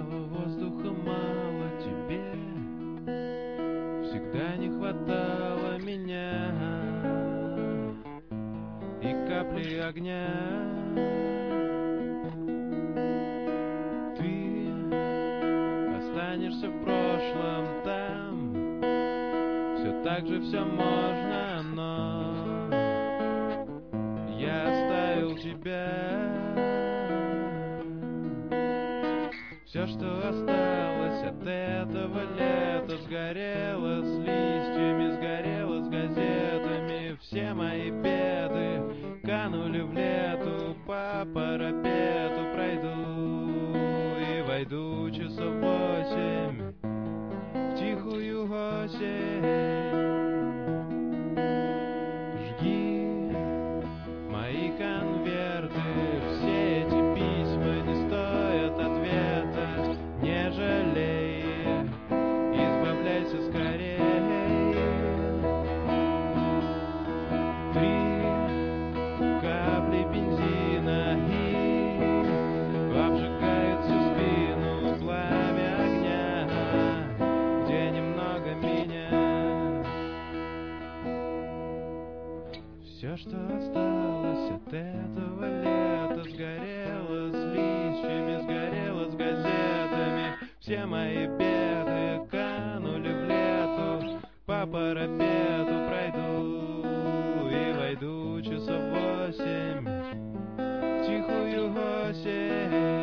мало, воздуха мало тебе. Всегда не хватало меня и капли огня. Ты останешься в прошлом там. Все так же все можно, но я оставил тебя. Все, что осталось от этого лета, сгорело с листьями, сгорело с газетами. Все мои беды канули в лету, по парапету пройду и войду часов 8 в тихую осень. Жги мои конверты, все эти письма не стоят ответа. Не жалей, избавляйся скорее. 3 капли бензина и обжигают всю спину. Пламя огня, где немного меня. Все, что осталось от этого лета, сгорело с листьями, сгорело с газетами. Все мои беды канули в лету, по парапету пройду и войду часов 8 в тихую осень.